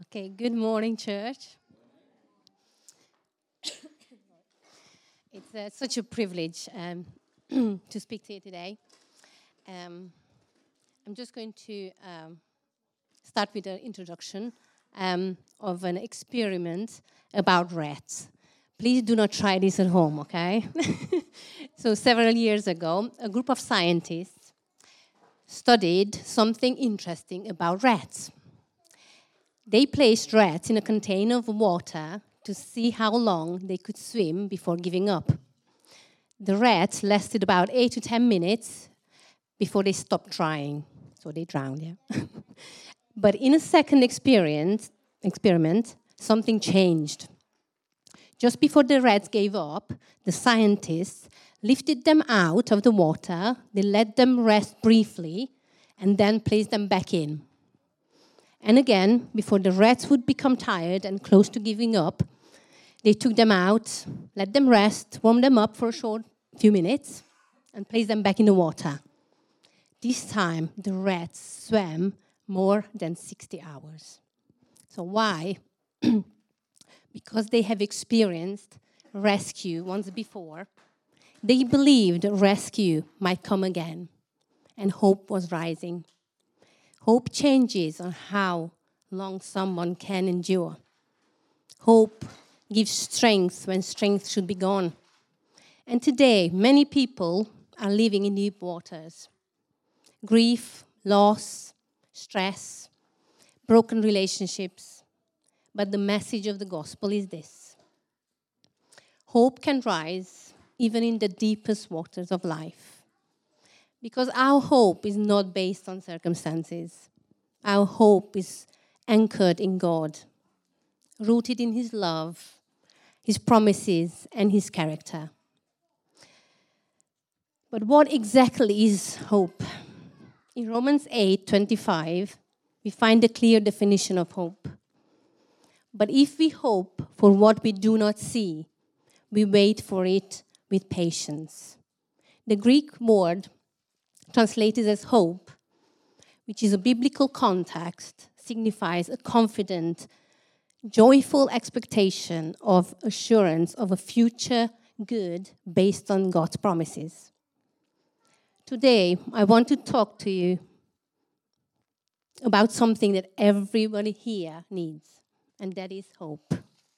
Okay, good morning, church. It's such a privilege to speak to you today. Um, I'm just going to start with an introduction of an experiment about rats. Please do not try this at home, okay? So several years ago, a group of scientists studied something interesting about rats. They placed rats in a container of water to see how long they could swim before giving up. The rats lasted about 8 to 10 minutes before they stopped trying. So they drowned, yeah. But in a second experiment, something changed. Just before the rats gave up, the scientists lifted them out of the water, they let them rest briefly, and then placed them back in. And again, before the rats would become tired and close to giving up, they took them out, let them rest, warmed them up for a short few minutes, and placed them back in the water. This time, the rats swam more than 60 hours. So why? Because they have experienced rescue once before. They believed rescue might come again, and hope was rising. Hope changes on how long someone can endure. Hope gives strength when strength should be gone. And today, many people are living in deep waters. Grief, loss, stress, broken relationships. But the message of the gospel is this: hope can rise even in the deepest waters of life. Because our hope is not based on circumstances. Our hope is anchored in God, rooted in His love, His promises, and His character. But what exactly is hope? In Romans 8:25, we find a clear definition of hope. But if we hope for what we do not see, we wait for it with patience. The Greek word translated as hope, which is a biblical context, signifies a confident, joyful expectation of assurance of a future good based on God's promises. Today, I want to talk to you about something that everybody here needs, and that is hope.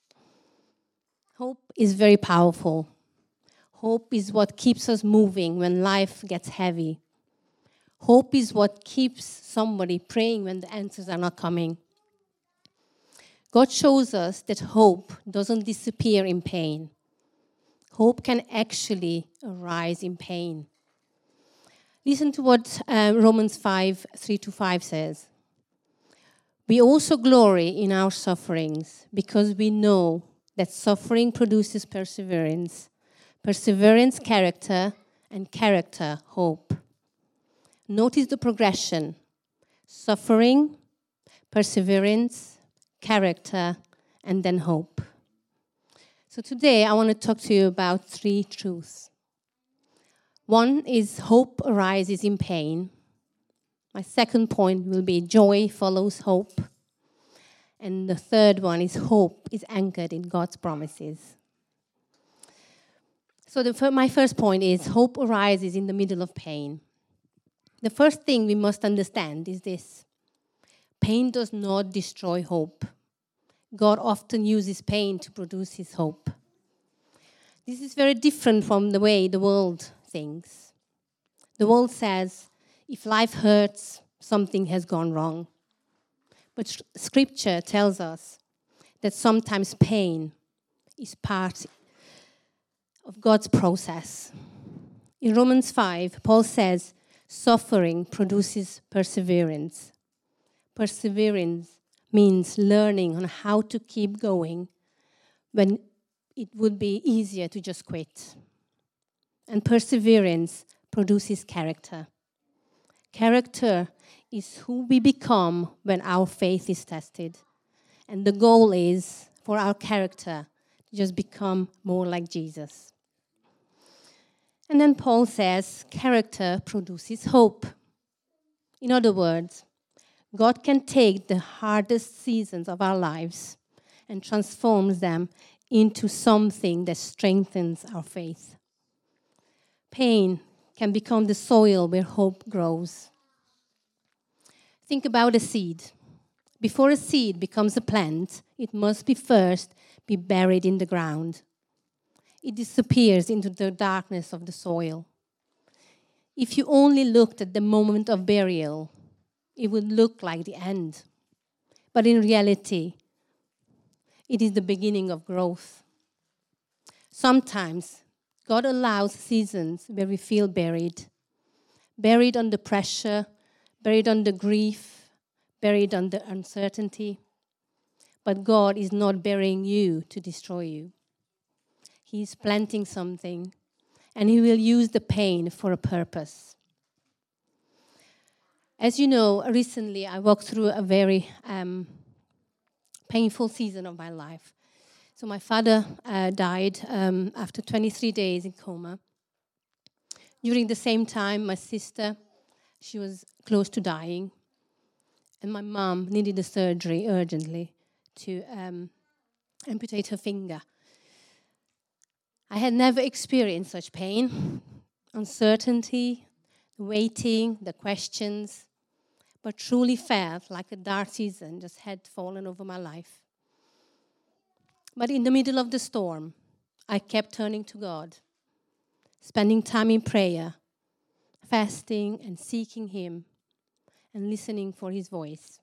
Hope is very powerful. Hope is what keeps us moving when life gets heavy. Hope is what keeps somebody praying when the answers are not coming. God shows us that hope doesn't disappear in pain. Hope can actually arise in pain. Listen to what Romans 5:3-5 says. We also glory in our sufferings because we know that suffering produces perseverance, perseverance, character, and character, hope. Notice the progression: suffering, perseverance, character, and then hope. So today I want to talk to you about 3 truths. One is hope arises in pain. My second point will be joy follows hope. And the third one is hope is anchored in God's promises. So my first point is hope arises in the middle of pain. The first thing we must understand is this: pain does not destroy hope. God often uses pain to produce His hope. This is very different from the way the world thinks. The world says, if life hurts, something has gone wrong. But Scripture tells us that sometimes pain is part of God's process. In Romans 5, Paul says, suffering produces perseverance. Perseverance means learning on how to keep going when it would be easier to just quit. And perseverance produces character. Character is who we become when our faith is tested. And the goal is for our character to just become more like Jesus. And then Paul says, character produces hope. In other words, God can take the hardest seasons of our lives and transforms them into something that strengthens our faith. Pain can become the soil where hope grows. Think about a seed. Before a seed becomes a plant, it must first be buried in the ground. It disappears into the darkness of the soil. If you only looked at the moment of burial, it would look like the end. But in reality, it is the beginning of growth. Sometimes God allows seasons where we feel buried under pressure, buried under grief, buried under uncertainty. But God is not burying you to destroy you. He is planting something, and He will use the pain for a purpose. As you know, recently I walked through a very painful season of my life. So my father died after 23 days in coma. During the same time, my sister, she was close to dying. And my mom needed a surgery urgently to amputate her finger. I had never experienced such pain, uncertainty, waiting, the questions, but truly felt like a dark season just had fallen over my life. But in the middle of the storm, I kept turning to God, spending time in prayer, fasting and seeking Him, and listening for His voice.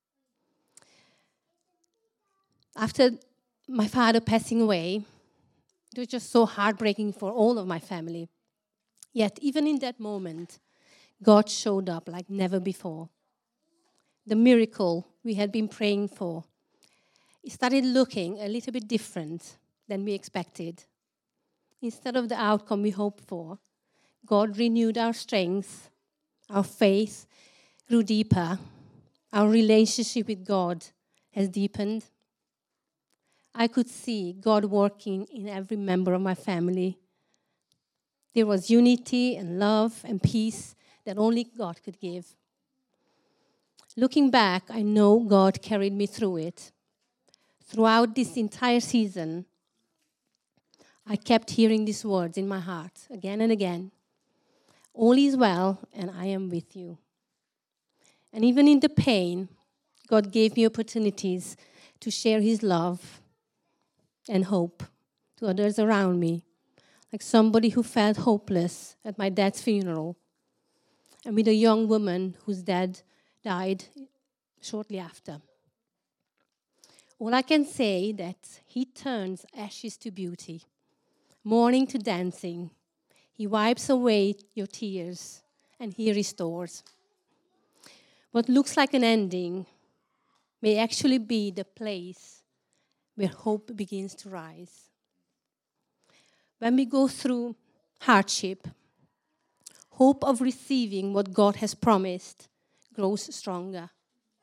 After my father passing away, it was just so heartbreaking for all of my family. Yet, even in that moment, God showed up like never before. The miracle we had been praying for, it started looking a little bit different than we expected. Instead of the outcome we hoped for, God renewed our strength, our faith grew deeper, our relationship with God has deepened. I could see God working in every member of my family. There was unity and love and peace that only God could give. Looking back, I know God carried me through it. Throughout this entire season, I kept hearing these words in my heart again and again. All is well, and I am with you. And even in the pain, God gave me opportunities to share His love and hope to others around me, like somebody who felt hopeless at my dad's funeral, and with a young woman whose dad died shortly after. All I can say that He turns ashes to beauty, mourning to dancing. He wipes away your tears, and He restores. What looks like an ending may actually be the place where hope begins to rise. When we go through hardship, hope of receiving what God has promised grows stronger.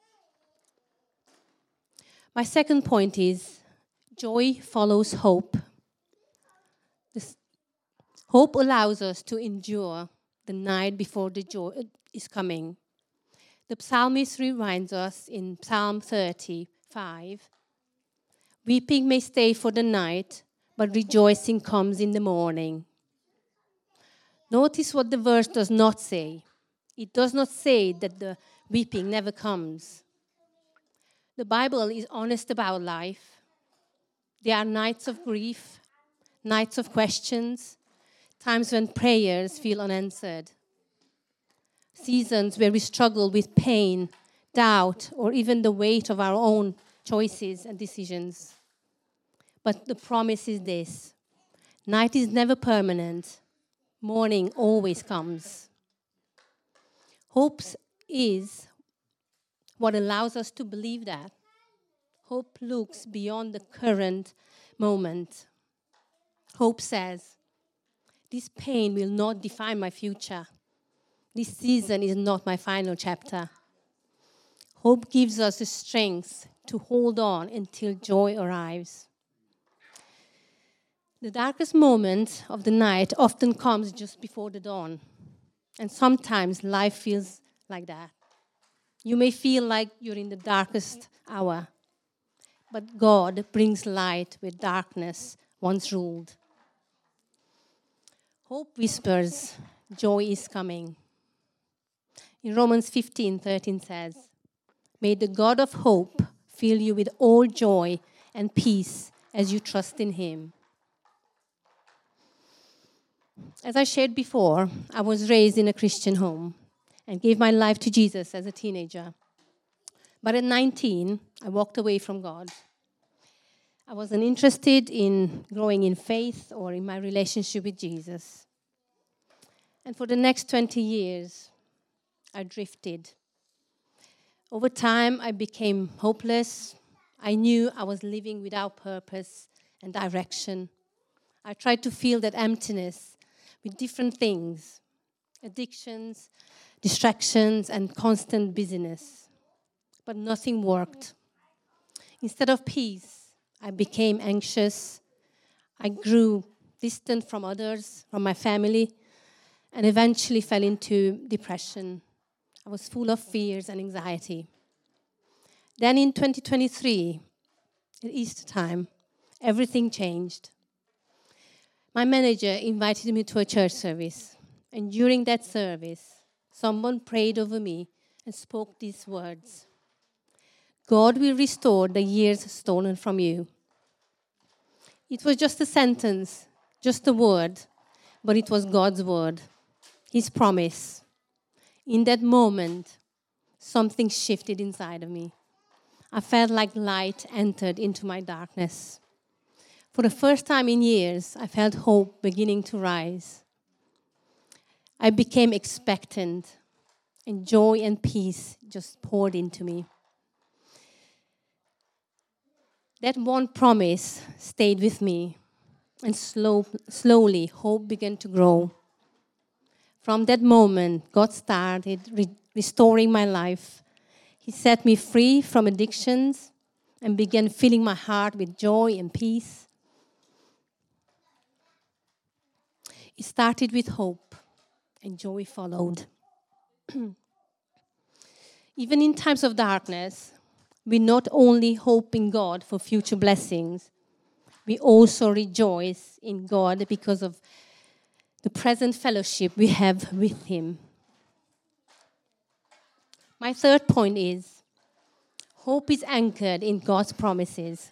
My second point is joy follows hope. Hope allows us to endure the night before the joy is coming. The psalmist reminds us in Psalm 35, weeping may stay for the night, but rejoicing comes in the morning. Notice what the verse does not say. It does not say that the weeping never comes. The Bible is honest about life. There are nights of grief, nights of questions, times when prayers feel unanswered, seasons where we struggle with pain, doubt, or even the weight of our own choices and decisions. But the promise is this: night is never permanent. Morning always comes. Hope is what allows us to believe that. Hope looks beyond the current moment. Hope says, this pain will not define my future. This season is not my final chapter. Hope gives us the strength to hold on until joy arrives. The darkest moment of the night often comes just before the dawn. And sometimes life feels like that. You may feel like you're in the darkest hour, but God brings light where darkness once ruled. Hope whispers, joy is coming. In Romans 15:13 says, "May the God of hope fill you with all joy and peace as you trust in him." As I shared before, I was raised in a Christian home and gave my life to Jesus as a teenager. But at 19, I walked away from God. I wasn't interested in growing in faith or in my relationship with Jesus. And for the next 20 years, I drifted. Over time, I became hopeless. I knew I was living without purpose and direction. I tried to fill that emptiness with different things, addictions, distractions, and constant busyness. But nothing worked. Instead of peace, I became anxious. I grew distant from others, from my family, and eventually fell into depression. I was full of fears and anxiety. Then in 2023, at Easter time, everything changed. My manager invited me to a church service, and during that service, someone prayed over me and spoke these words: "God will restore the years stolen from you." It was just a sentence, just a word, but it was God's word, his promise. In that moment, something shifted inside of me. I felt like light entered into my darkness. For the first time in years, I felt hope beginning to rise. I became expectant, and joy and peace just poured into me. That one promise stayed with me, and slowly hope began to grow. From that moment, God started restoring my life. He set me free from addictions and began filling my heart with joy and peace. It started with hope, and joy followed. Even in times of darkness, we not only hope in God for future blessings, we also rejoice in God because of the present fellowship we have with him. My third point is, hope is anchored in God's promises.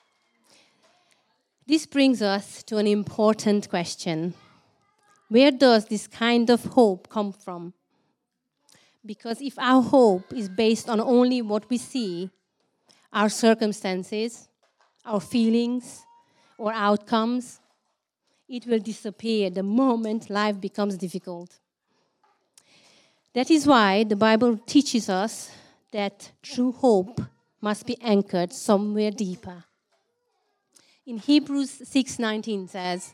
This brings us to an important question. Where does this kind of hope come from? Because if our hope is based on only what we see, our circumstances, our feelings, or outcomes, it will disappear the moment life becomes difficult. That is why the Bible teaches us that true hope must be anchored somewhere deeper. In Hebrews 6:19 says,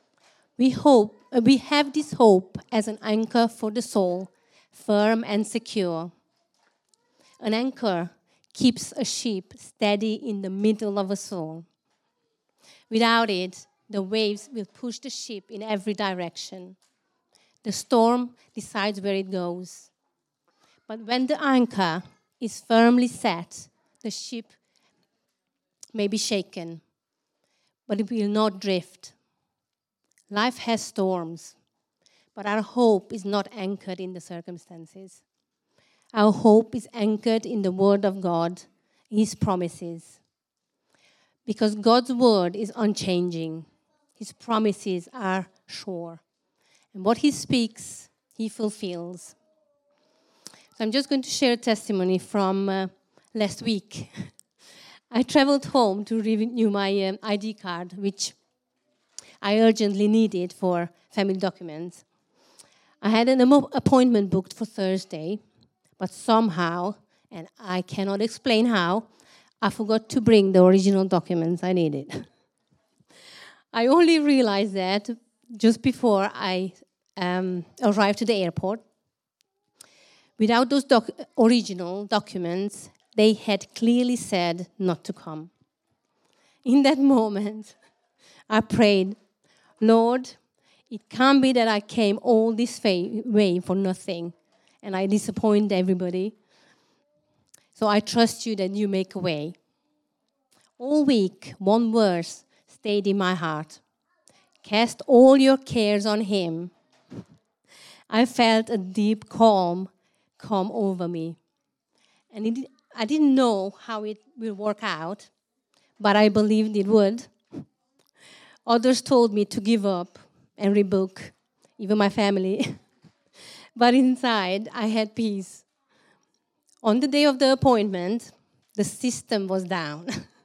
we have this hope as an anchor for the soul, firm and secure. An anchor keeps a ship steady in the middle of a soul. Without it, the waves will push the ship in every direction. The storm decides where it goes. But when the anchor is firmly set, the ship may be shaken, but it will not drift. Life has storms, but our hope is not anchored in the circumstances. Our hope is anchored in the Word of God, his promises. Because God's Word is unchanging. His promises are sure. And what he speaks, he fulfills. So I'm just going to share a testimony from last week. I traveled home to renew my ID card, which I urgently needed for family documents. I had an appointment booked for Thursday, but somehow, and I cannot explain how, I forgot to bring the original documents I needed. I only realized that just before I arrived to the airport. Without those original documents, they had clearly said not to come. In that moment, I prayed, "Lord, it can't be that I came all this way for nothing and I disappoint everybody. So I trust you that you make a way. All week, one verse stayed in my heart. Cast all your cares on him. I felt a deep calm come over me. And I didn't know how it will work out, but I believed it would. Others told me to give up and rebook, even my family. But inside, I had peace. On the day of the appointment, the system was down.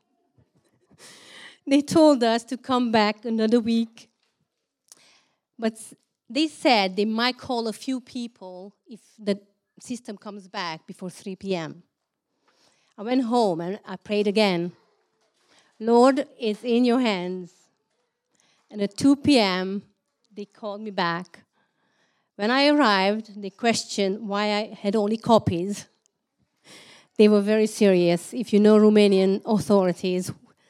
They told us to come back another week. But they said they might call a few people if the system comes back before 3 p.m. I went home and I prayed again. Lord, it's in your hands. And at 2 p.m., they called me back. When I arrived, they questioned why I had only copies. They were very serious, if you know Romanian authorities.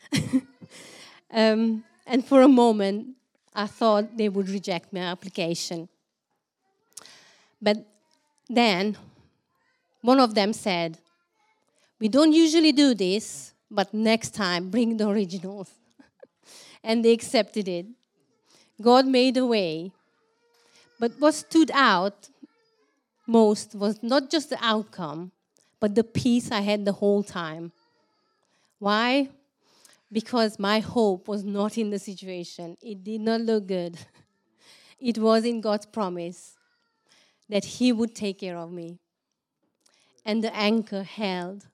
And for a moment, I thought they would reject my application. But then, one of them said, we don't usually do this, but next time, bring the originals. And they accepted it. God made a way. But what stood out most was not just the outcome, but the peace I had the whole time. Why? Because my hope was not in the situation. It did not look good. It was in God's promise that he would take care of me. And the anchor held.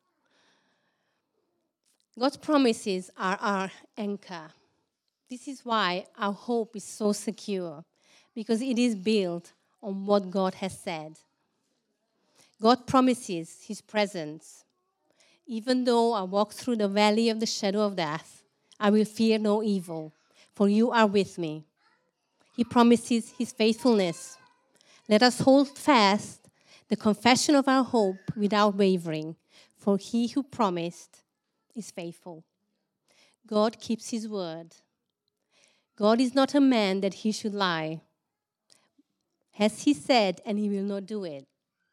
God's promises are our anchor. This is why our hope is so secure, because it is built on what God has said. God promises his presence. Even though I walk through the valley of the shadow of death, I will fear no evil, for you are with me. He promises his faithfulness. Let us hold fast the confession of our hope without wavering, for he who promised is faithful. God keeps his word. God is not a man that he should lie. Has he said, and he will not do it?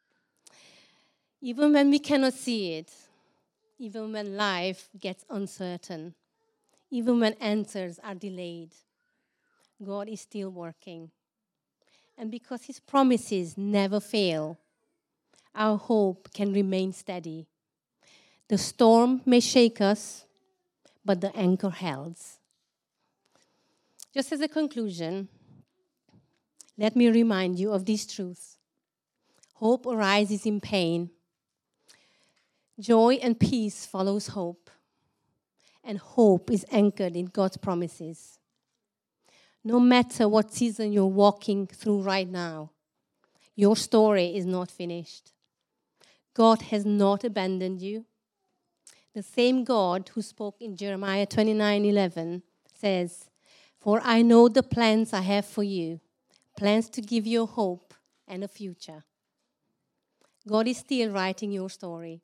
Even when we cannot see it, even when life gets uncertain, even when answers are delayed, God is still working. And because his promises never fail, our hope can remain steady. The storm may shake us, but the anchor holds. Just as a conclusion, let me remind you of these truths. Hope arises in pain. Joy and peace follows hope. And hope is anchored in God's promises. No matter what season you're walking through right now, your story is not finished. God has not abandoned you. The same God who spoke in Jeremiah 29:11 says, "For I know the plans I have for you, plans to give you hope and a future." God is still writing your story.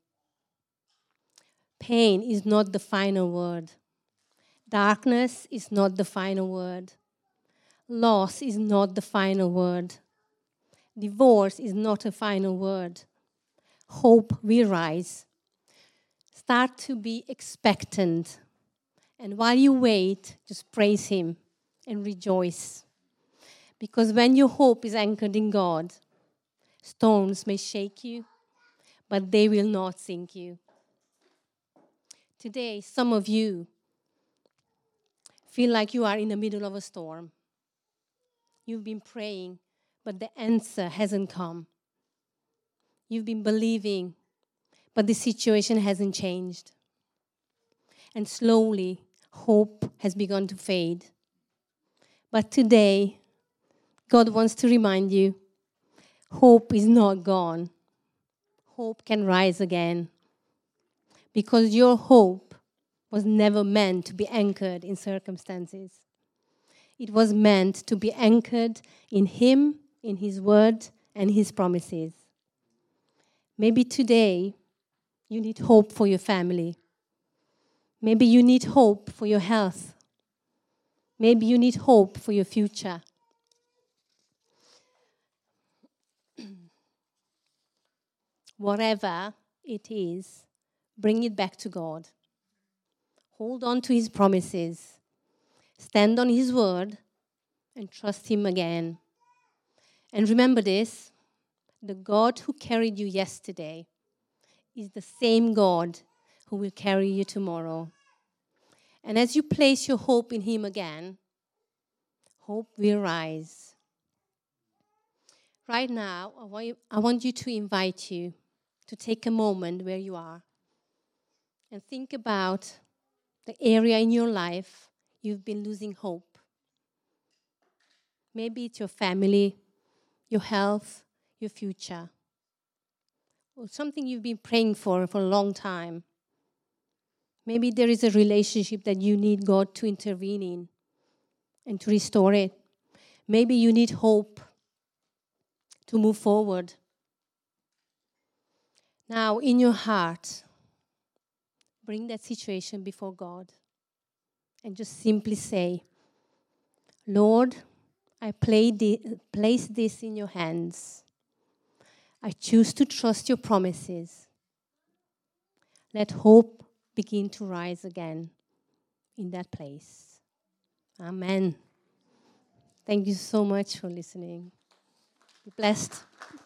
Pain is not the final word. Darkness is not the final word. Loss is not the final word. Divorce is not a final word. Hope will rise. Start to be expectant. And while you wait, just praise him and rejoice. Because when your hope is anchored in God, storms may shake you, but they will not sink you. Today, some of you feel like you are in the middle of a storm. You've been praying, but the answer hasn't come. You've been believing, but the situation hasn't changed. And slowly, hope has begun to fade. But today, God wants to remind you, hope is not gone. Hope can rise again. Because your hope was never meant to be anchored in circumstances. It was meant to be anchored in him, in his word, and his promises. Maybe today, you need hope for your family. Maybe you need hope for your health. Maybe you need hope for your future. Whatever it is, Bring it back to God. Hold on to His promises. Stand on His word and trust Him again. And remember this, the God who carried you yesterday is the same God who will carry you tomorrow. And as you place your hope in Him again, hope will rise. Right now, I want you to invite you to take a moment where you are and think about the area in your life you've been losing hope. Maybe it's your family, your health, your future, or something you've been praying for a long time. Maybe there is a relationship that you need God to intervene in and to restore it. Maybe you need hope to move forward. Now, in your heart, bring that situation before God and just simply say, Lord, I place this in your hands. I choose to trust your promises. Let hope begin to rise again in that place. Amen. Thank you so much for listening. Be blessed.